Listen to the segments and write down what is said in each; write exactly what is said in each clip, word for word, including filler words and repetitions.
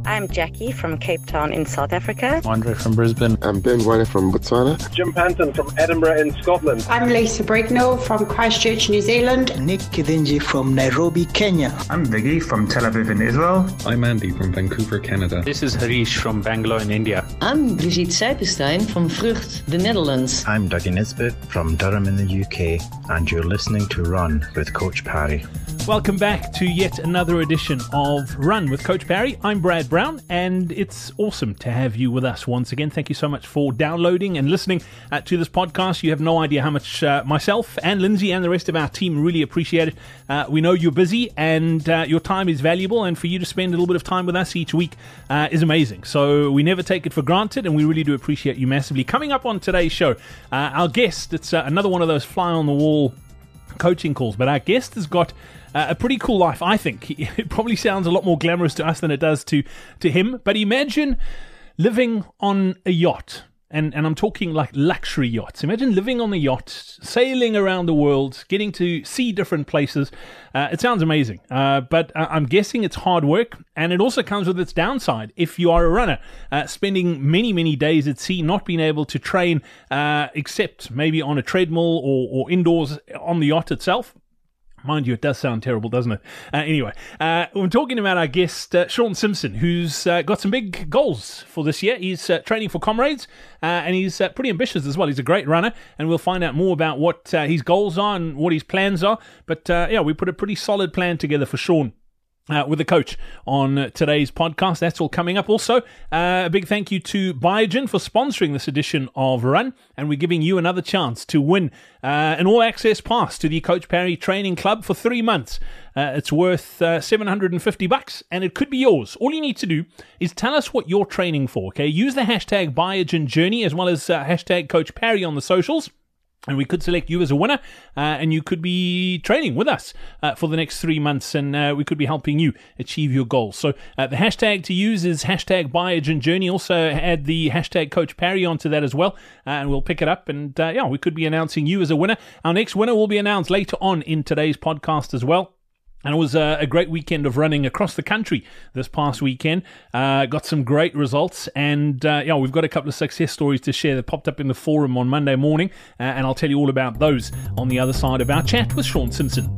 I'm Jackie from Cape Town in South Africa. Andre from Brisbane. I'm Ben Guane from Botswana. Jim Panton from Edinburgh in Scotland. I'm Lisa Brignall from Christchurch, New Zealand. Nick Kidinji from Nairobi, Kenya. I'm Viggy from Tel Aviv in Israel. I'm Andy from Vancouver, Canada. This is Harish from Bangalore in India. I'm Brigitte Seipenstein from Vrucht, the Netherlands. I'm Dougie Nisbet from Durham in the U K, and you're listening to Run with Coach Parry. Welcome back to yet another edition of Run with Coach Parry. I'm Brad Brown, and it's awesome to have you with us once again. Thank you so much for downloading and listening uh, to this podcast. You have no idea how much uh, myself and Lindsay and the rest of our team really appreciate it. Uh, we know you're busy, and uh, your time is valuable, and for you to spend a little bit of time with us each week uh, is amazing. So we never take it for granted, and we really do appreciate you massively. Coming up on today's show, uh, our guest, it's uh, another one of those fly-on-the-wall coaching calls, but our guest has got Uh, a pretty cool life, I think. It probably sounds a lot more glamorous to us than it does to, to him. But imagine living on a yacht. And, and I'm talking like luxury yachts. Imagine living on a yacht, sailing around the world, getting to see different places. Uh, it sounds amazing. Uh, but uh, I'm guessing it's hard work. And it also comes with its downside. If you are a runner, uh, spending many, many days at sea, not being able to train uh, except maybe on a treadmill or, or indoors on the yacht itself. Mind you, it does sound terrible, doesn't it? Uh, anyway, uh, we're talking about our guest, uh, Shaun Simpson, who's uh, got some big goals for this year. He's uh, training for Comrades, uh, and he's uh, pretty ambitious as well. He's a great runner, and we'll find out more about what uh, his goals are and what his plans are. But uh, yeah, we put a pretty solid plan together for Shaun. Uh, with the coach on uh, today's podcast. That's all coming up. Also, uh, a big thank you to Biogen for sponsoring this edition of Run, and we're giving you another chance to win uh, an all-access pass to the Coach Parry Training Club for three months. Uh, it's worth uh, seven hundred fifty bucks, and it could be yours. All you need to do is tell us what you're training for. Okay, use the hashtag Biogen Journey as well as uh, hashtag Coach Parry on the socials. And we could select you as a winner, uh, and you could be training with us uh, for the next three months, and uh, we could be helping you achieve your goals. So uh, the hashtag to use is hashtag Biogen Journey. Also add the hashtag Coach Parry onto that as well, uh, and we'll pick it up. And uh, yeah, we could be announcing you as a winner. Our next winner will be announced later on in today's podcast as well. And it was a, a great weekend of running across the country this past weekend. Uh, got some great results. And uh, yeah, we've got a couple of success stories to share that popped up in the forum on Monday morning. Uh, and I'll tell you all about those on the other side of our chat with Shaun Simpson.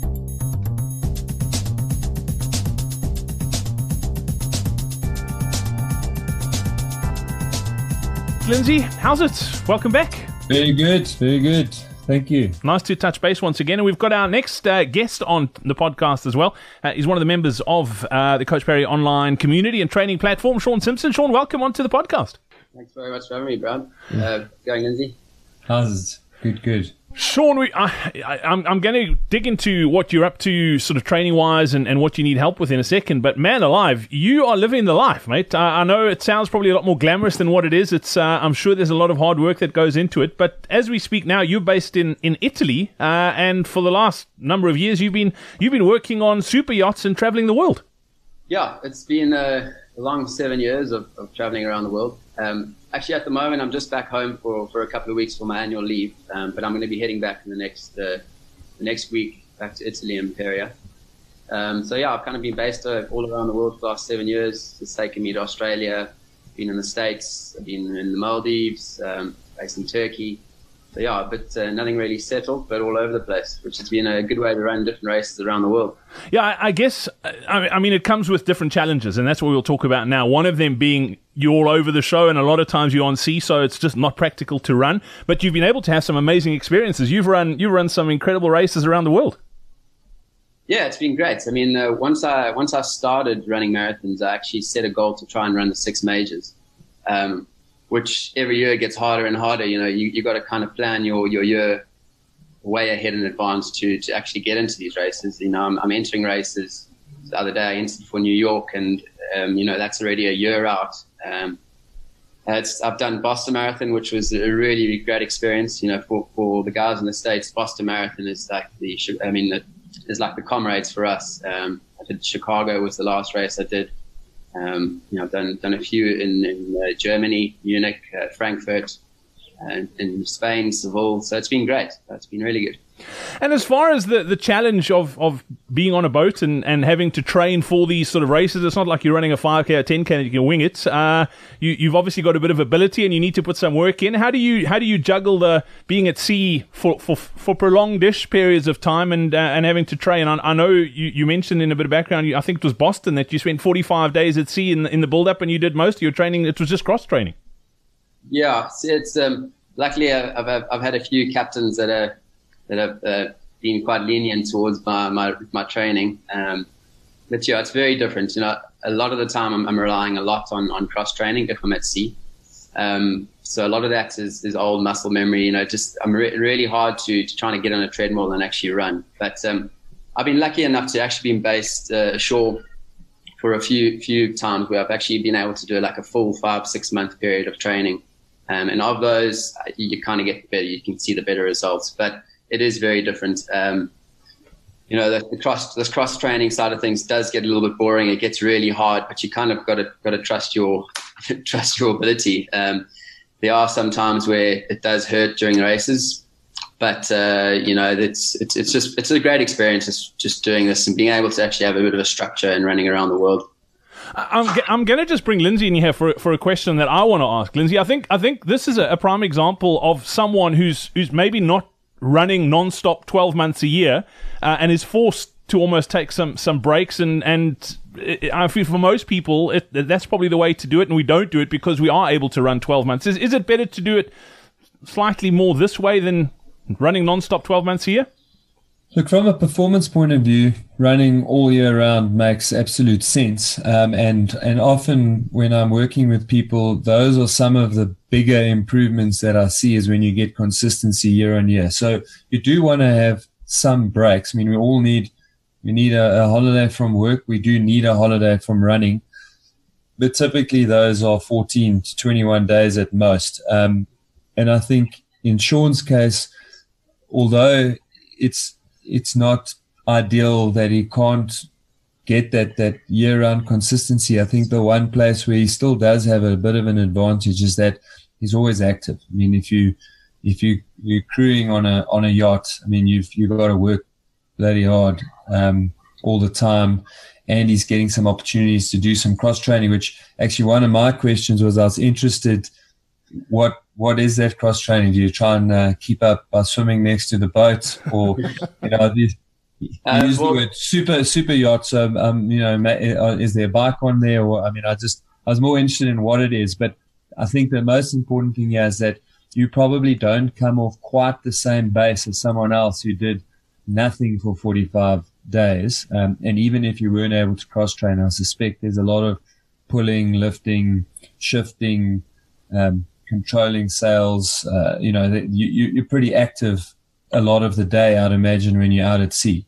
Lindsay, how's it? Welcome back. Very good, very good. Thank you. Nice to touch base once again. And we've got our next uh, guest on the podcast as well. Uh, he's one of the members of uh, the Coach Parry online community and training platform, Shaun Simpson. Shaun, welcome onto the podcast. Thanks very much for having me, Brad. Uh, going, Lindsay? How's it? Good, good. Shaun, we, I, I, I'm, I'm going to dig into what you're up to sort of training-wise and, and what you need help with in a second. But man alive, you are living the life, mate. I, I know it sounds probably a lot more glamorous than what it is. It's uh, I'm sure there's a lot of hard work that goes into it. But as we speak now, you're based in, in Italy. Uh, and for the last number of years, you've been you've been working on super yachts and traveling the world. Yeah, it's been a long seven years of, of traveling around the world. Um, actually, at the moment, I'm just back home for, for a couple of weeks for my annual leave, um, but I'm going to be heading back in the next uh, the next week back to Italy and Imperia. Um, so yeah, I've kind of been based uh, all around the world for the last seven years. It's taken me to Australia, been in the States, I've been in the Maldives, um, based in Turkey. So yeah, but uh, nothing really settled, but all over the place, which has been a good way to run different races around the world. Yeah, I, I guess, I mean, it comes with different challenges, and that's what we'll talk about now. One of them being you're all over the show, and a lot of times you're on sea, so it's just not practical to run. But you've been able to have some amazing experiences. You've run, you've run some incredible races around the world. Yeah, it's been great. I mean, uh, once I once I started running marathons, I actually set a goal to try and run the six majors. Um, which every year gets harder and harder. You know, you, you got to kind of plan your, your year way ahead in advance to, to actually get into these races. You know, I'm, I'm entering races. The other day I entered for New York, and, um, you know, that's already a year out. Um, it's, I've done Boston Marathon, which was a really great experience. You know, for, for the guys in the States, Boston Marathon is like the, I mean, it's like the Comrades for us. Um, I did Chicago was the last race I did. Um, you know, I've done, done a few in, in uh, Germany, Munich, uh, Frankfurt, and in Spain, Seville. So it's been great. It's been really good. And as far as the, the challenge of, of being on a boat and, and having to train for these sort of races, it's not like you're running a five K or ten K and you can wing it. Uh, you, you've obviously got a bit of ability and you need to put some work in. How do you how do you juggle the being at sea for, for, for prolonged-ish periods of time and uh, and having to train? I, I know you, you mentioned in a bit of background, you, I think it was Boston, that you spent forty-five days at sea in, in the build-up and you did most of your training. It was just cross-training. Yeah, it's, it's um, luckily I've, I've, I've had a few captains that are that have uh, been quite lenient towards my, my, my training. Um, but yeah, it's very different. You know, a lot of the time I'm, I'm relying a lot on, on cross training if I'm at sea. Um, so a lot of that is, is old muscle memory. You know, just I'm re- really hard to, to try to get on a treadmill and actually run. But um, I've been lucky enough to actually been based uh, ashore for a few few times where I've actually been able to do like a full five, six month period of training. Um, and of those, you, you kind of get better. You can see the better results. But it is very different. Um, you know, the, the cross, this cross training side of things does get a little bit boring. It gets really hard, but you kind of got to got to trust your trust your ability. Um, there are some times where it does hurt during races, but uh, you know, it's it's it's just it's a great experience just, just doing this and being able to actually have a bit of a structure and running around the world. I'm I'm going to just bring Lindsay in here for for a question that I want to ask. Lindsay, I think I think this is a, a prime example of someone who's who's maybe not running non-stop twelve months a year uh, and is forced to almost take some, some breaks and, and it, I feel for most people it, that's probably the way to do it, and we don't do it because we are able to run twelve months. Is, is it better to do it slightly more this way than running non-stop twelve months a year? Look, from a performance point of view, running all year round makes absolute sense. Um, and, and often when I'm working with people, those are some of the bigger improvements that I see is when you get consistency year on year. So you do want to have some breaks. I mean, we all need, we need a, a holiday from work. We do need a holiday from running, but typically those are fourteen to twenty-one days at most. Um, and I think in Sean's case, although it's, it's not ideal that he can't get that, that year-round consistency. I think the one place where he still does have a bit of an advantage is that he's always active. I mean, if you if you you're crewing on a on a yacht, I mean, you've you've got to work bloody hard um, all the time, and he's getting some opportunities to do some cross training. Which actually one of my questions was, I was interested, what what is that cross training? Do you try and uh, keep up by swimming next to the boat, or you know, these, you uh, use well, the word super super yacht? So um, you know, is there a bike on there? Or I mean, I just I was more interested in what it is. But I think the most important thing here is that you probably don't come off quite the same base as someone else who did nothing for forty-five days. Um, and even if you weren't able to cross train, I suspect there's a lot of pulling, lifting, shifting. Um, controlling sails, uh, you know, you, you, you're pretty active a lot of the day, I'd imagine, when you're out at sea.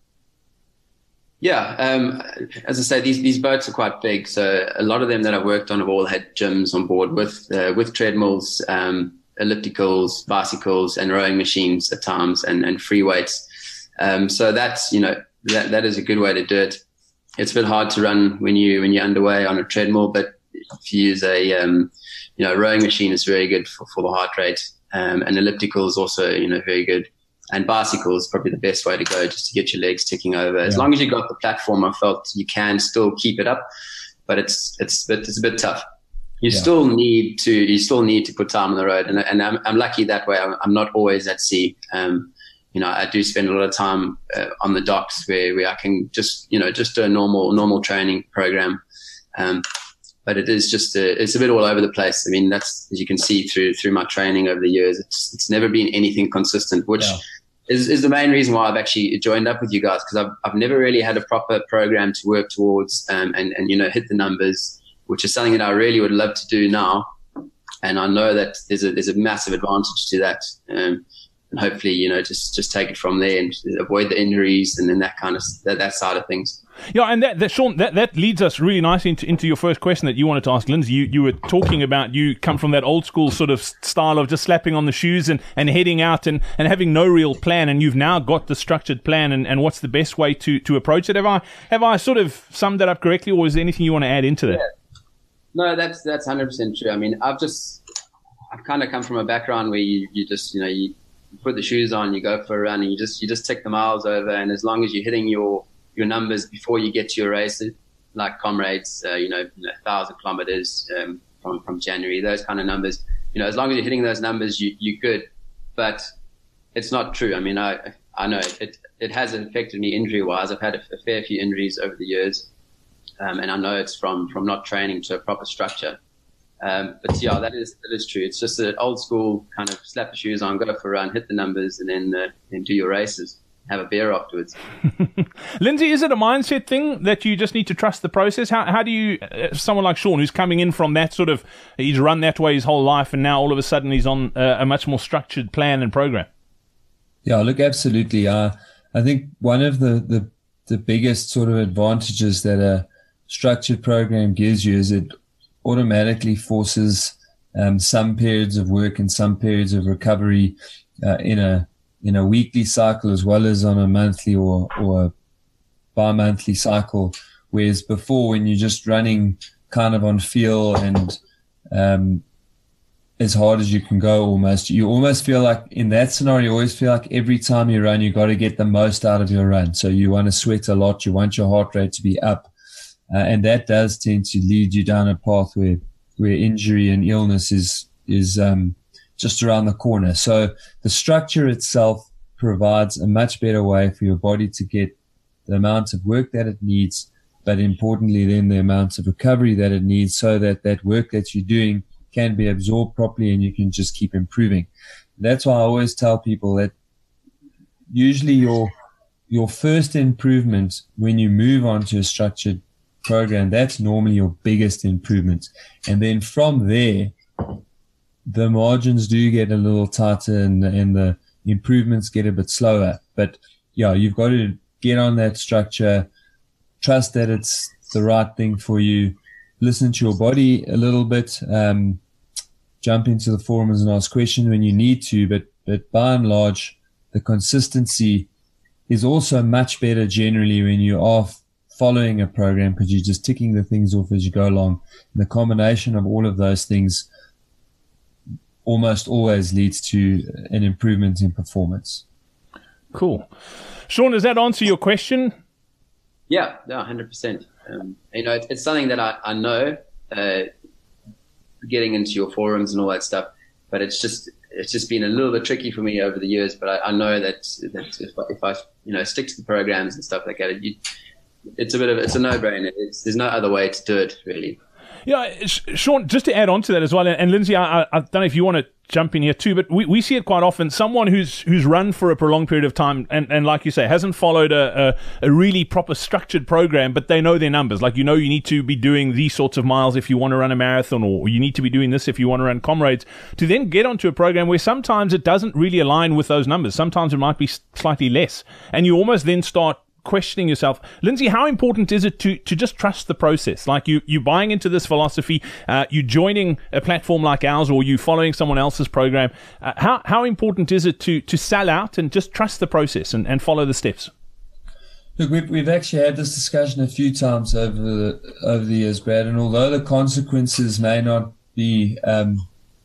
Yeah, um, as I say, these these boats are quite big. So a lot of them that I've worked on have all had gyms on board with uh, with treadmills, um, ellipticals, bicycles, and rowing machines at times, and, and free weights. Um, so that's, you know, that that is a good way to do it. It's a bit hard to run when you when you're underway on a treadmill, but if you use a um, you know, rowing machine is very good for, for the heart rate, um, and elliptical is also, you know, very good. And bicycle is probably the best way to go, just to get your legs ticking over. As yeah. long as you got the platform, I felt you can still keep it up, but it's it's it's a bit tough. You yeah. still need to you still need to put time on the road, and and I'm I'm lucky that way. I'm, I'm not always at sea. Um, you know, I do spend a lot of time uh, on the docks where where I can just you know just do a normal normal training program. Um, But it is just a, it's a bit all over the place. I mean, that's, as you can see through through my training over the years, it's it's never been anything consistent, which yeah. is, is the main reason why I've actually joined up with you guys, because I've I've never really had a proper program to work towards um, and and you know hit the numbers, which is something that I really would love to do now. And I know that there's a there's a massive advantage to that. Um, and hopefully, you know, just, just take it from there and avoid the injuries and then that kind of that, that side of things. Yeah, and that, that Sean, that, that leads us really nicely into, into your first question that you wanted to ask Lindsay. You you were talking about you come from that old school sort of style of just slapping on the shoes and, and heading out and, and having no real plan, and you've now got the structured plan and, and what's the best way to, to approach it. Have I have I sort of summed that up correctly, or is there anything you want to add into that? Yeah. No, that's that's one hundred percent true. I mean, I've just I've kind of come from a background where you, you just you know you you put the shoes on, you go for a run, and you just you just tick the miles over. And as long as you're hitting your your numbers before you get to your race, like Comrades, uh, you know, a thousand kilometers um, from from January, those kind of numbers. You know, as long as you're hitting those numbers, you you're good. But it's not true. I mean, I I know it it has affected me injury wise. I've had a, a fair few injuries over the years, um, and I know it's from from not training to a proper structure. Um, but yeah, that is that is true. It's just an old school kind of slap the shoes on, go for a run, hit the numbers, and then uh, then do your races. Have a beer afterwards. Lindsay, is it a mindset thing that you just need to trust the process? How how do you, uh, someone like Sean, who's coming in from that sort of, he's run that way his whole life, and now all of a sudden he's on uh, a much more structured plan and program? Yeah, look, absolutely. Uh, I think one of the, the, the biggest sort of advantages that a structured program gives you is it automatically forces um, some periods of work and some periods of recovery uh, in a in a weekly cycle as well as on a monthly or, or a bi-monthly cycle. Whereas before, when you're just running kind of on feel and um, as hard as you can go almost, you almost feel like in that scenario, you always feel like every time you run, you got to get the most out of your run. So you want to sweat a lot. You want your heart rate to be up. Uh, and that does tend to lead you down a path where, where injury and illness is, is, um, just around the corner. So the structure itself provides a much better way for your body to get the amount of work that it needs, but importantly then the amount of recovery that it needs so that that work that you're doing can be absorbed properly and you can just keep improving. That's why I always tell people that usually your, your first improvement when you move on to a structured program, that's normally your biggest improvement. And then from there, the margins do get a little tighter and, and the improvements get a bit slower. But yeah, you've got to get on that structure, trust that it's the right thing for you, listen to your body a little bit, um, jump into the forums and ask questions when you need to. But, but by and large, the consistency is also much better generally when you are following a program because you're just ticking the things off as you go along. And the combination of all of those things almost always leads to an improvement in performance. Cool. Sean, does that answer your question? Yeah, no, one hundred percent. Um, you know, it, it's something that I, I know, uh, getting into your forums and all that stuff, but it's just it's just been a little bit tricky for me over the years. But I, I know that, that if, I, if I you know stick to the programs and stuff like that, you, it's a bit of it's a no-brainer. It's, there's no other way to do it, really. Yeah, Sean, just to add on to that as well, and Lindsay, I, I don't know if you want to jump in here too, but we, we see it quite often. Someone who's who's run for a prolonged period of time and, and like you say, hasn't followed a, a, a really proper structured program, but they know their numbers. Like, you know, you need to be doing these sorts of miles if you want to run a marathon, or you need to be doing this if you want to run Comrades, to then get onto a program where sometimes it doesn't really align with those numbers. Sometimes it might be slightly less. And you almost then start questioning yourself. Lindsay, how important is it to to just trust the process? Like, you you buying into this philosophy, uh, you joining a platform like ours, or you following someone else's program. Uh, how how important is it to to sell out and just trust the process and, and follow the steps? Look, we've we've actually had this discussion a few times over the over the years, Brad. And although the consequences may not be um,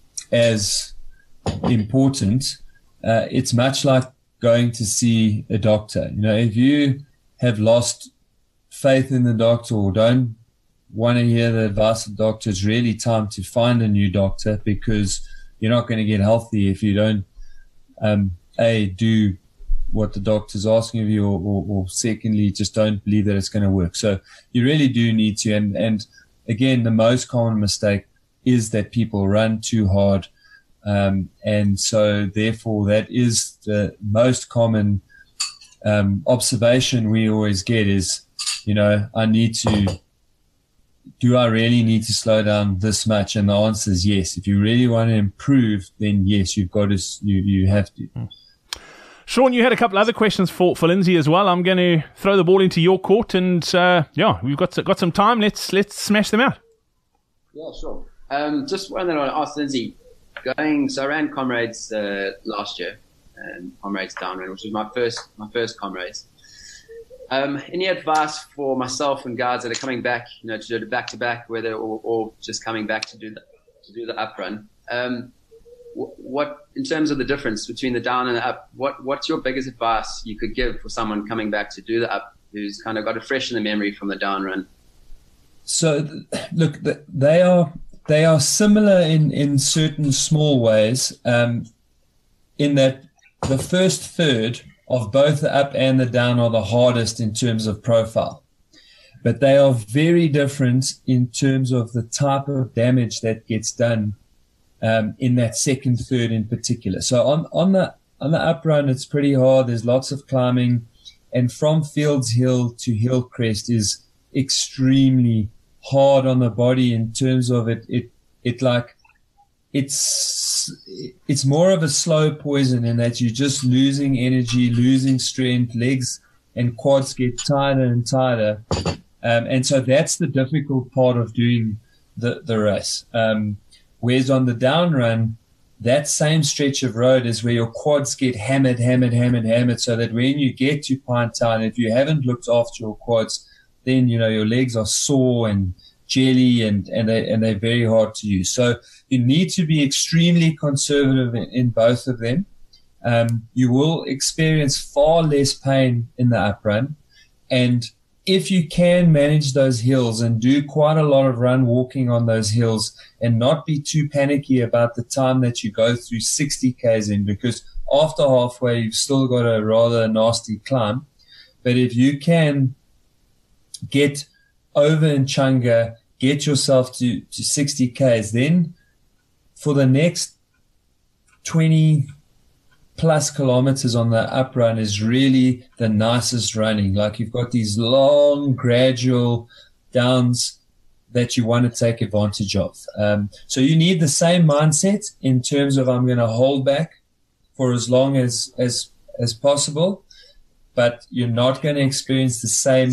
as important, uh, it's much like going to see a doctor. You know, if you have lost faith in the doctor or don't want to hear the advice of the doctor, it's really time to find a new doctor, because you're not going to get healthy if you don't, um, A, do what the doctor's asking of you, or, or, or secondly, just don't believe that it's going to work. So you really do need to. And, and again, the most common mistake is that people run too hard. Um, and so therefore that is the most common, um, observation we always get is, you know, I need to, do I really need to slow down this much? And the answer is yes. If you really want to improve, then yes, you've got to, you, you have to. Sean, you had a couple other questions for, for Lindsay as well. I'm going to throw the ball into your court, and, uh, yeah, we've got, got some time. Let's, let's smash them out. Yeah, sure. Um, just one that I want to ask Lindsay. Going, so I ran Comrades uh, last year, and Comrades Downrun, which was my first my first Comrades. Um, any advice for myself and guys that are coming back, you know, to do it back to back, whether or, or just coming back to do the to do the up run? Um, what, in terms of the difference between the down and the up, what, what's your biggest advice you could give for someone coming back to do the up, who's kind of got it fresh in the memory from the down run? So, look, they are they are similar in, in certain small ways, um, in that the first third of both the up and the down are the hardest in terms of profile. But they are very different in terms of the type of damage that gets done um, in that second third in particular. So on, on the on the up run, it's pretty hard. There's lots of climbing, and from Fields Hill to Hillcrest is extremely hard on the body in terms of it. It it like it's it's more of a slow poison in that you're just losing energy, losing strength, legs and quads get tighter and tighter. Um, and so that's the difficult part of doing the, the race. Um, whereas on the down run, that same stretch of road is where your quads get hammered, hammered, hammered, hammered, so that when you get to Pine Town, if you haven't looked after your quads, then, you know, your legs are sore and jelly and, and, they, and they're very hard to use. So you need to be extremely conservative in, in both of them. Um, you will experience far less pain in the up run. And if you can manage those hills and do quite a lot of run walking on those hills and not be too panicky about the time that you go through sixty kays in, because after halfway, you've still got a rather nasty climb. But if you can get over in Changa, get yourself to, to sixty kays, then for the next twenty plus kilometers on the up run is really the nicest running. Like you've got these long, gradual downs that you want to take advantage of. Um, so you need the same mindset in terms of I'm going to hold back for as long as, as, as possible, but you're not going to experience the same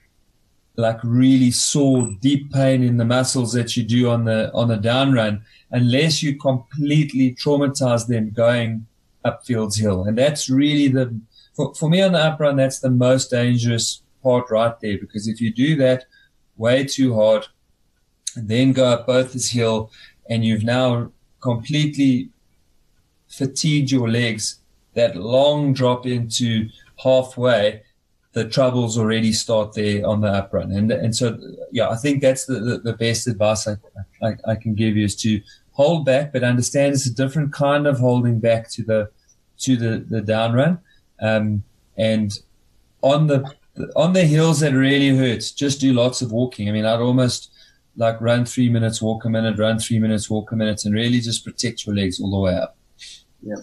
like really sore, deep pain in the muscles that you do on the, on the down run, unless you completely traumatize them going up Fields Hill. And that's really the, for, for me on the up run, that's the most dangerous part right there, because if you do that way too hard and then go up both this hill and you've now completely fatigued your legs, that long drop into halfway, the troubles already start there on the up run. And, and so, yeah, I think that's the, the, the best advice I, I, I can give you, is to hold back, but understand it's a different kind of holding back to the to the, the down run. Um, and on the on the hills that really hurt, just do lots of walking. I mean, I'd almost like run three minutes, walk a minute, run three minutes, walk a minute, and really just protect your legs all the way up. Yeah.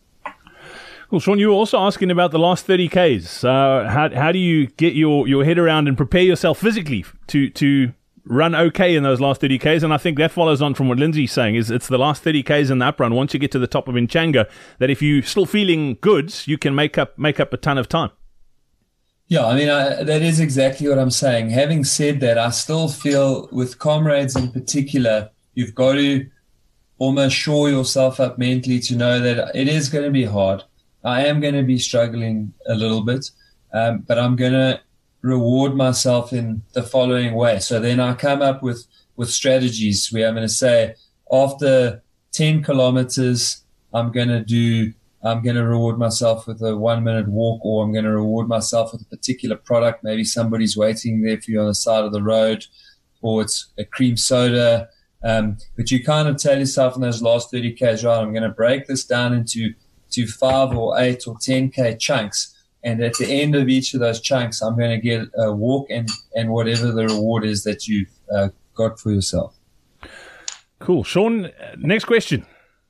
Well, Sean, you were also asking about the last thirty kays. Uh, how how do you get your, your head around and prepare yourself physically to to run okay in those last thirty kays? And I think that follows on from what Lindsay's saying, is it's the last thirty kays in the up run, once you get to the top of Inchanga, that if you're still feeling good, you can make up make up a ton of time. Yeah, I mean, I, that is exactly what I'm saying. Having said that, I still feel with comrades in particular, you've got to almost shore yourself up mentally to know that it is going to be hard. I am going to be struggling a little bit, um, but I'm going to reward myself in the following way. So then I come up with, with strategies where I'm going to say, after ten kilometers, I'm going to do, I'm going to reward myself with a one minute walk, or I'm going to reward myself with a particular product. Maybe somebody's waiting there for you on the side of the road, or it's a cream soda. Um, but you kind of tell yourself in those last thirty kays, right, I'm going to break this down into to five or eight or ten K chunks. And at the end of each of those chunks, I'm going to get a walk and, and whatever the reward is that you've uh, got for yourself. Cool. Sean, next question.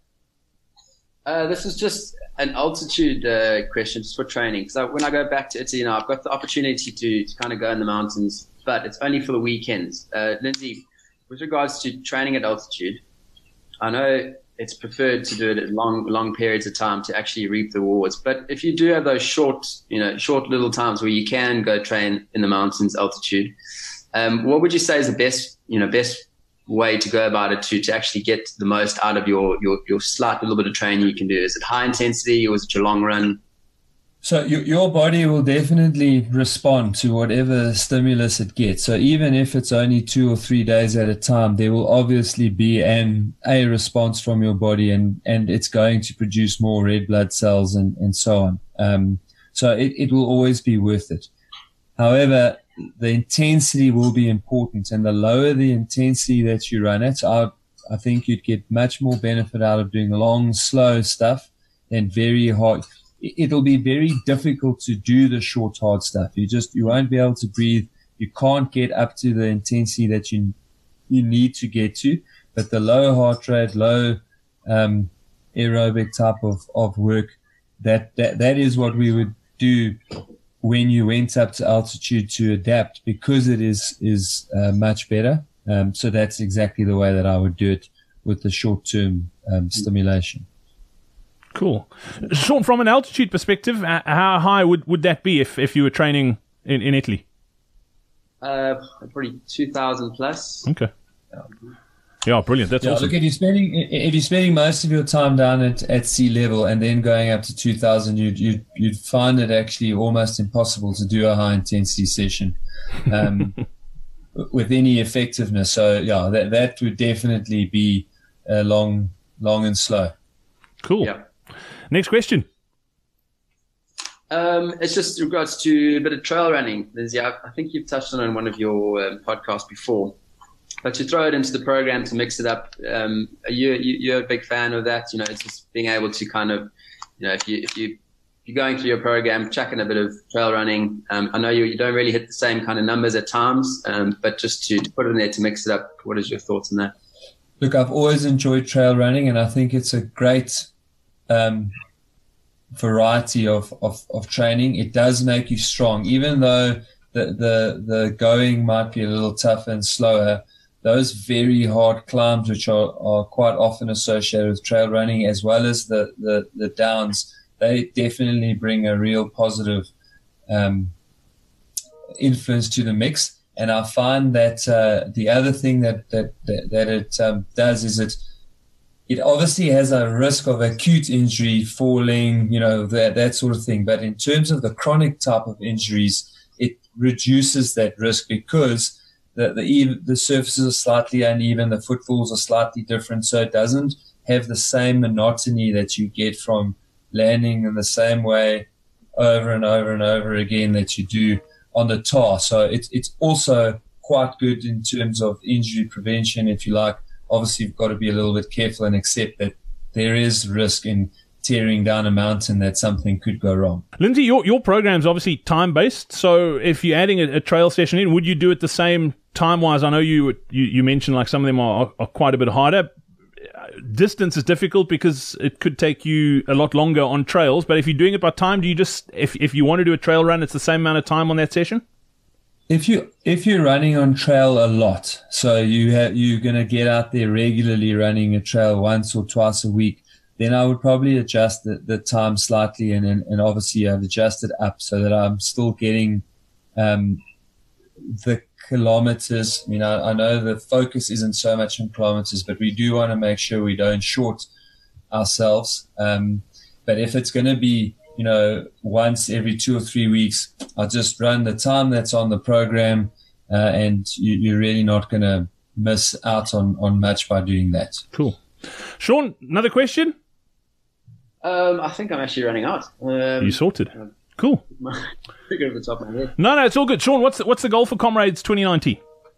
Uh, this is just an altitude uh, question, just for training. Because when I go back to Italy now, I've got the opportunity to, to kind of go in the mountains, but it's only for the weekends. Uh, Lindsay, with regards to training at altitude, I know it's preferred to do it at long, long periods of time to actually reap the rewards. But if you do have those short, you know, short little times where you can go train in the mountains altitude, um, what would you say is the best, you know, best way to go about it to, to actually get the most out of your, your, your slight little bit of training you can do? Is it high intensity, or is it your long run? So your, your body will definitely respond to whatever stimulus it gets. So even if it's only two or three days at a time, there will obviously be an a response from your body, and, and it's going to produce more red blood cells and, and so on. Um, so it, it will always be worth it. However, the intensity will be important, and the lower the intensity that you run at, I, I think you'd get much more benefit out of doing long, slow stuff than very hard. It'll be very difficult to do the short, hard stuff. You just, you won't be able to breathe. You can't get up to the intensity that you, you need to get to. But the low heart rate, low, um, aerobic type of, of work, that, that, that is what we would do when you went up to altitude to adapt, because it is, is, uh, much better. Um, so that's exactly the way that I would do it with the short term, um, stimulation. Cool. Sean, from an altitude perspective, uh, how high would, would that be if, if you were training in, in Italy? Uh, probably two thousand plus. Okay. Yeah, brilliant. That's yeah, awesome. Look, if you're spending if you're spending most of your time down at, at sea level and then going up to two thousand, you'd you'd you'd find it actually almost impossible to do a high intensity session um, with any effectiveness. So yeah, that that would definitely be uh, long long and slow. Cool. Yeah. Next question. Um, it's just in regards to a bit of trail running. Lindsay, I, I think you've touched on it in one of your um, podcasts before, but to throw it into the program, to mix it up, um, are you, you, you're a big fan of that? You know, it's just being able to kind of, you know, if you, if you, if you're going through your program, chucking a bit of trail running. Um, I know you, you don't really hit the same kind of numbers at times, um, but just to, to put it in there to mix it up, what is your thoughts on that? Look, I've always enjoyed trail running, and I think it's a great, um, variety of, of, of training. It does make you strong, even though the, the, the going might be a little tougher and slower. Those very hard climbs, which are, are quite often associated with trail running, as well as the, the, the downs, they definitely bring a real positive, um, influence to the mix. And I find that, uh, the other thing that, that, that, that it, um, does is it, It obviously has a risk of acute injury, falling, you know, that, that sort of thing. But in terms of the chronic type of injuries, it reduces that risk because the, the, the surfaces are slightly uneven, the footfalls are slightly different. So it doesn't have the same monotony that you get from landing in the same way over and over and over again that you do on the tar. So it's, it's also quite good in terms of injury prevention, if you like. Obviously, you've got to be a little bit careful and accept that there is risk in tearing down a mountain, that something could go wrong. Lindsay, your your program's obviously time-based, so if you're adding a, a trail session in, would you do it the same time-wise? I know you you, you mentioned like some of them are, are quite a bit harder. Distance is difficult because it could take you a lot longer on trails, but if you're doing it by time, do you just, if, if you want to do a trail run, it's the same amount of time on that session? If you if you're running on trail a lot, so you have you're gonna get out there regularly running a trail once or twice a week, then I would probably adjust the, the time slightly, and, and and obviously I've adjusted up so that I'm still getting um, the kilometers. You know, I know the focus isn't so much on kilometers, but we do want to make sure we don't short ourselves. Um, but if it's going to be, you know, once every two or three weeks, I'll just run the time that's on the program, uh, and you, you're really not going to miss out on, on much by doing that. Cool. Sean, another question? Um, I think I'm actually running out. Um, you sorted. Cool. Figure at the top of my head. No, no, it's all good. Sean, what's the, what's the goal for Comrades twenty nineteen?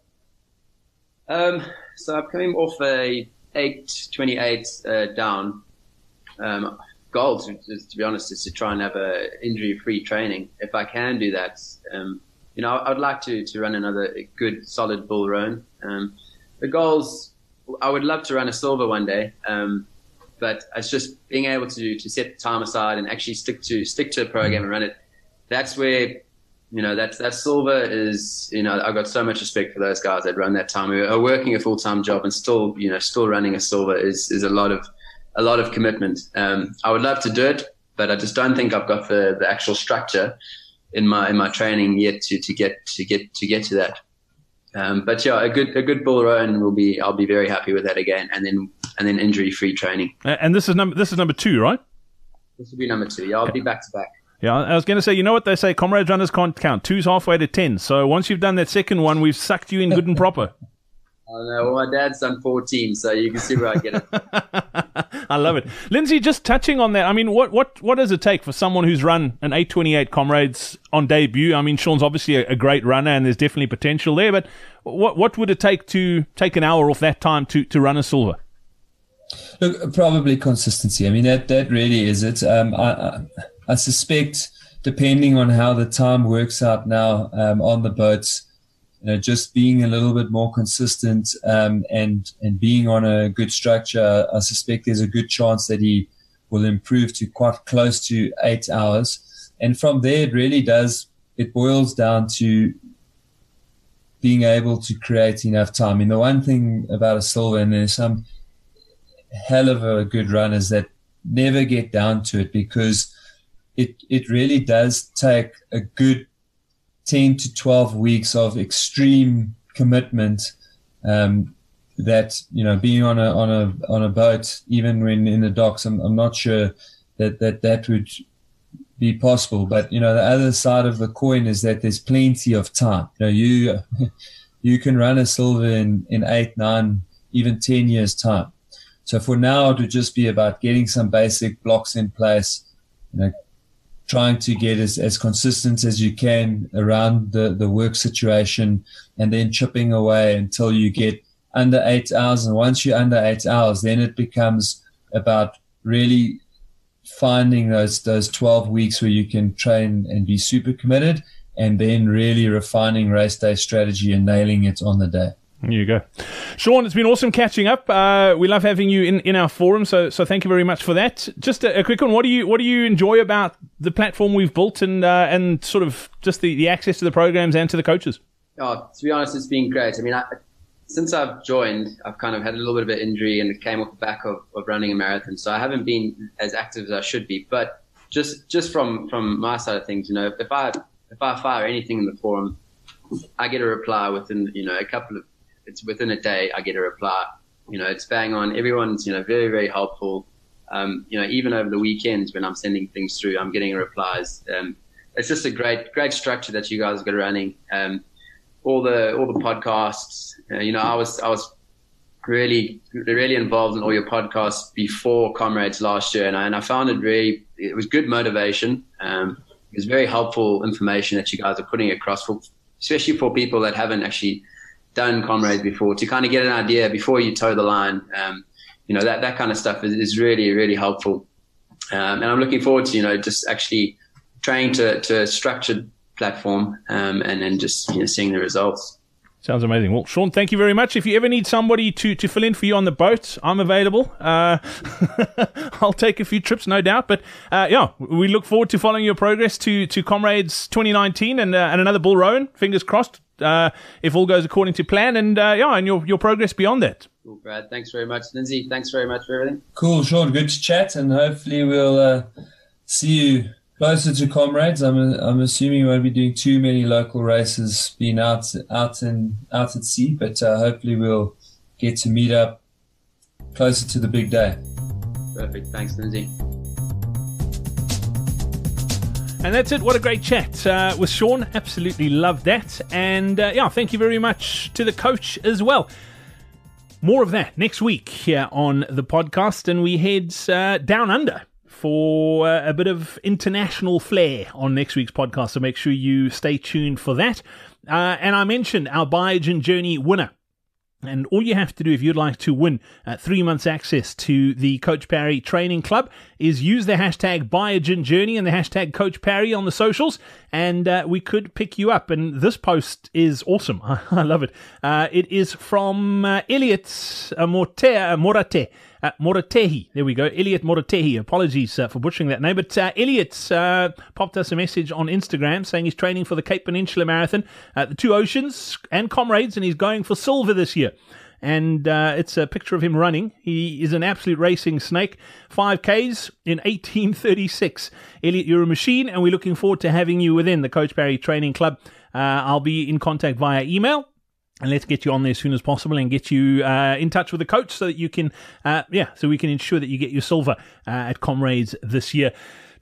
Um, so I'm coming off a eight twenty-eight uh, down. Um, goal, to, to be honest, is to try and have a injury-free training. If I can do that, um, you know, I'd like to, to run another good, solid bull run. Um, the goals, I would love to run a silver one day, um, but it's just being able to to set the time aside and actually stick to stick to a program and run it. That's where, you know, that that silver is. You know, I've got so much respect for those guys that run that time, who are working a full time job and still, you know, still running a silver is is a lot of a lot of commitment. Um, I would love to do it, but I just don't think I've got the, the actual structure in my in my training yet to, to get to get to get to that. Um, but yeah, a good a good bull run will be. I'll be very happy with that again, and then and then injury free training. And this is number this is number two, right? This will be number two. Yeah, I'll be back to back. Yeah, I was going to say, you know what they say, comrades runners can't count. Two's halfway to ten. So once you've done that second one, we've sucked you in good and proper. I know. Well, my dad's done fourteen, so you can see where I get it. I love it. Lindsay, just touching on that, I mean, what, what, what does it take for someone who's run an eight twenty-eight Comrades on debut? I mean, Sean's obviously a, a great runner and there's definitely potential there, but what what would it take to take an hour off that time to, to run a silver? Look, probably consistency. I mean, that, that really is it. Um, I, I, I suspect, depending on how the time works out now um, on the boats, you know, just being a little bit more consistent um, and and being on a good structure, I suspect there's a good chance that he will improve to quite close to eight hours. And from there, it really does, it boils down to being able to create enough time. I mean, the one thing about a silver, and there's some hell of a good runners that never get down to it, because it it really does take a good ten to twelve weeks of extreme commitment, um, that, you know, being on a, on a, on a boat, even when in the docks, I'm, I'm not sure that, that that would be possible. But, you know, the other side of the coin is that there's plenty of time. You know, you, you can run a silver in, in eight, nine, even ten years time. So for now, it would just be about getting some basic blocks in place, you know, trying to get as, as consistent as you can around the, the work situation, and then chipping away until you get under eight hours. And once you're under eight hours, then it becomes about really finding those, those twelve weeks where you can train and be super committed, and then really refining race day strategy and nailing it on the day. There you go. Sean, it's been awesome catching up. Uh, we love having you in, in our forum, so so thank you very much for that. Just a, a quick one, what do you what do you enjoy about the platform we've built, and uh, and sort of just the, the access to the programs and to the coaches? Oh, to be honest, it's been great. I mean, I, since I've joined, I've kind of had a little bit of an injury, and it came off the back of, of running a marathon, so I haven't been as active as I should be. But just just from, from my side of things, you know, if I if I fire anything in the forum, I get a reply within, you know, a couple of It's within a day, I get a reply. You know, it's bang on. Everyone's, you know, very, very helpful. Um, you know, even over the weekends when I'm sending things through, I'm getting replies. Um, it's just a great, great structure that you guys got running. Um, all the, all the podcasts, uh, you know, I was, I was really, really involved in all your podcasts before Comrades last year. And I, and I found it really, it was good motivation. Um, it was very helpful information that you guys are putting across for, especially for people that haven't actually done Comrades before, to kind of get an idea before you toe the line. Um, you know, that, that kind of stuff is, is really, really helpful. Um, and I'm looking forward to, you know, just actually trying to, to a structured platform, um, and then just, you know, seeing the results. Sounds amazing. Well, Sean, thank you very much. If you ever need somebody to, to fill in for you on the boat, I'm available. Uh, I'll take a few trips, no doubt. But uh, yeah, we look forward to following your progress to, to Comrades twenty nineteen and uh, and another Bull Rowan. Fingers crossed, uh, if all goes according to plan, and uh, yeah, and your your progress beyond that. Cool, Brad. Thanks very much, Lindsay. Thanks very much for everything. Cool, Sean. Good to chat, and hopefully we'll uh, see you closer to Comrades. I'm I'm assuming you won't be doing too many local races, being out out in out at sea, but uh, hopefully we'll get to meet up closer to the big day. Perfect. Thanks, Lindsay. And that's it. What a great chat uh, with Sean. Absolutely love that. And uh, yeah, thank you very much to the coach as well. More of that next week here on the podcast, and we head uh, down under for uh, a bit of international flair on next week's podcast, so make sure you stay tuned for that. Uh, and I mentioned our Biogen Journey winner. And all you have to do if you'd like to win uh, three months access to the Coach Parry Training Club is use the hashtag Biogen Journey and the hashtag Coach Parry on the socials, and uh, we could pick you up. And this post is awesome. I love it. Uh, it is from uh, Elliot uh, Morte, uh, Morate. Uh, Moratehi, there we go, Elliot Moratehi. Apologies uh, for butchering that name, but uh, Elliot uh, popped us a message on Instagram saying he's training for the Cape Peninsula Marathon, uh, the Two Oceans and Comrades, and he's going for silver this year. And uh, it's a picture of him running. He is an absolute racing snake. five Ks in eighteen thirty-six. Elliot, you're a machine, and we're looking forward to having you within the Coach Parry Training Club. Uh, I'll be in contact via email. And let's get you on there as soon as possible and get you uh, in touch with the coach so that you can, uh, yeah, so we can ensure that you get your silver uh, at Comrades this year.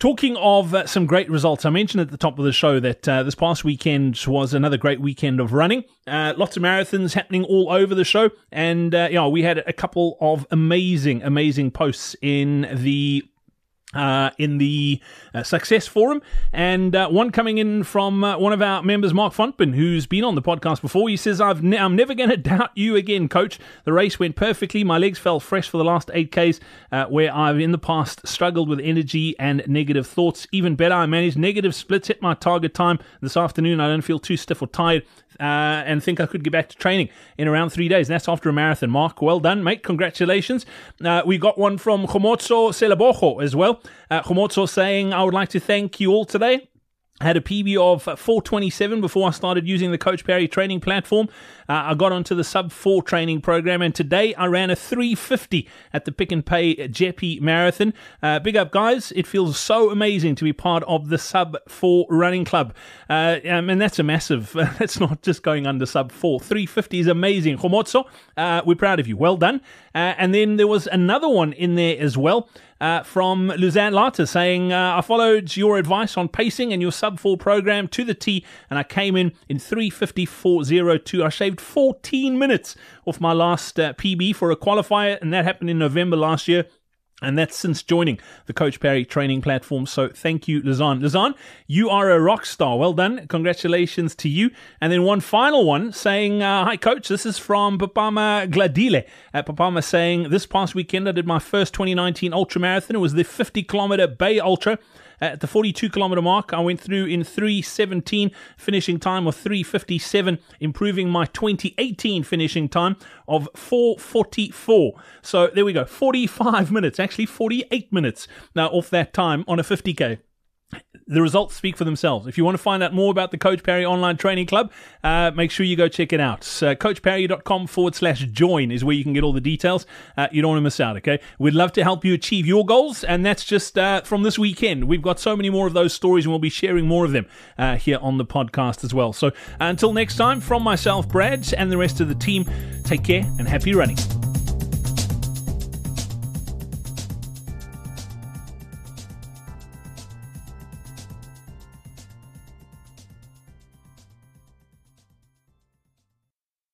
Talking of uh, some great results, I mentioned at the top of the show that uh, this past weekend was another great weekend of running. Uh, lots of marathons happening all over the show. And, uh, you know, we had a couple of amazing, amazing posts in the Uh, in the uh, Success Forum, and uh, one coming in from uh, one of our members, Mark Fontman, who's been on the podcast before. He says, I've ne- I'm never going to doubt you again, coach. The race went perfectly. My legs felt fresh for the last eight Ks, uh, where I've in the past struggled with energy and negative thoughts. Even better, I managed negative splits, hit my target time this afternoon. I don't feel too stiff or tired, uh, and think I could get back to training in around three days. That's after a marathon. Mark, well done, mate. Congratulations. Uh, we got one from Khomotso Selabojo as well. Uh, Khomotso saying, I would like to thank you all today. I had a P B of four twenty-seven before I started using the Coach Parry training platform. Uh, I got onto the sub four training program, and today I ran a three fifty at the Pick and Pay Jeppe Marathon. Uh, big up, guys. It feels so amazing to be part of the sub four running club. Uh, um, and that's a massive, that's not just going under sub four. three fifty is amazing. Khomotso, uh, we're proud of you. Well done. Uh, and then there was another one in there as well. Uh, from Luzanne Lata saying, uh, I followed your advice on pacing and your sub four program to the T, and I came in in three fifty-four oh two. I shaved fourteen minutes off my last uh, P B for a qualifier, and that happened in November last year. And that's since joining the Coach Parry training platform. So thank you, Luzanne. Luzanne, you are a rock star. Well done. Congratulations to you. And then one final one saying, uh, hi, Coach. This is from Papama Gladile. Uh, Papama saying, this past weekend I did my first twenty nineteen ultra marathon. It was the fifty kilometer Bay Ultra. At the forty-two kilometer mark, I went through in three seventeen, finishing time of three fifty-seven, improving my twenty eighteen finishing time of four forty-four. So there we go, forty-five minutes, actually forty-eight minutes now off that time on a fifty K. The results speak for themselves. If you want to find out more about the Coach Parry Online Training Club, uh, make sure you go check it out. Uh, coachparry.com forward slash join is where you can get all the details. Uh, you don't want to miss out, okay? We'd love to help you achieve your goals, and that's just uh, from this weekend. We've got so many more of those stories, and we'll be sharing more of them uh, here on the podcast as well. So uh, until next time, from myself, Brad, and the rest of the team, take care and happy running.